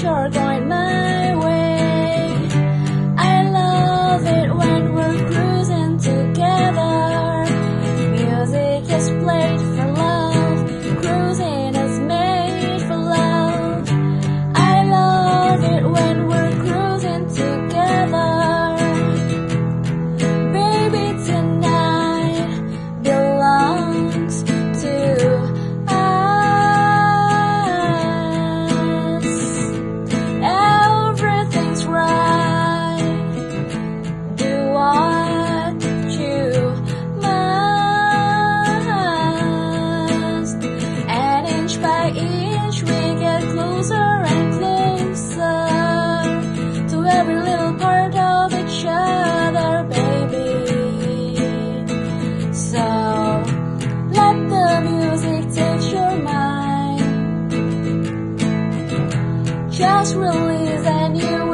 you're going my way. I love it when we're cruising together. Music is played for love, cruising is made for love. I love it when we're cruising together. Baby, tonight belongs to us. Everything's right. Do what you must. And inch by inch we get closer and closer to every little part of each other, baby. So let the music take your mind. Just release and you